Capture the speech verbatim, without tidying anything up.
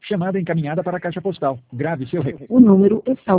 Chamada encaminhada para a caixa postal. Grave seu recado. O número está